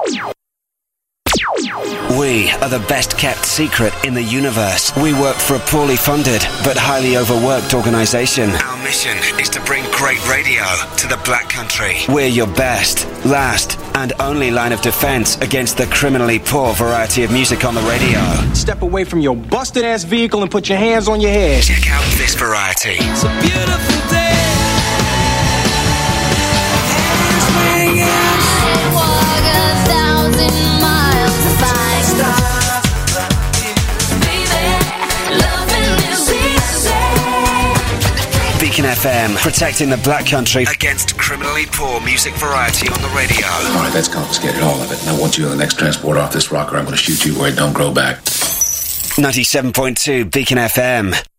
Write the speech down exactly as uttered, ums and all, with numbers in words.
We are the best kept secret in the universe. We work for a poorly funded but highly overworked organisation. Our mission is to bring great radio to the Black Country. We're your best, last and only line of defence against the criminally poor variety of music on the radio. Step away from your busted ass vehicle and put your hands on your head. Check out this variety. It's a beautiful day. Beacon F M, protecting the Black Country against criminally poor music variety on the radio. All right, that's confiscated, all of it. And I want you on the next transport off this rocker. I'm going to shoot you where it don't grow back. ninety-seven point two Beacon F M.